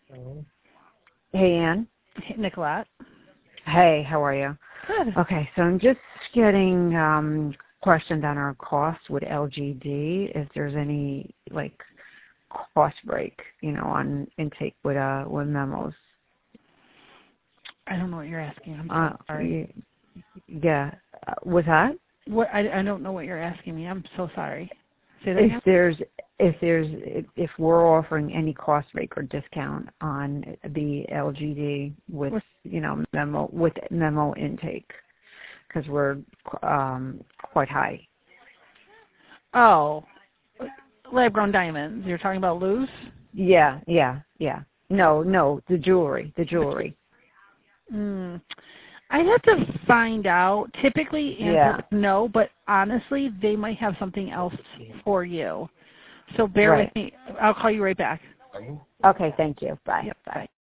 Hey, Ann. Hey, Nicolette. Hey, how are you? Good. Okay, so I'm just getting questioned on our costs with LGD, if there's any, like, cost break, on intake with memos. I don't know what you're asking. I'm so sorry. Yeah. With that? What? I don't know what you're asking me. I'm so sorry. Say that again? If we're offering any cost break or discount on the LGD with memo intake, because we're quite high. Oh, lab-grown diamonds. You're talking about loose? Yeah. No, the jewelry. I'd have to find out. Typically, answer no, but honestly, they might have something else for you. So bear with me. I'll call you right back. Okay, thank you. Bye. Yep, bye.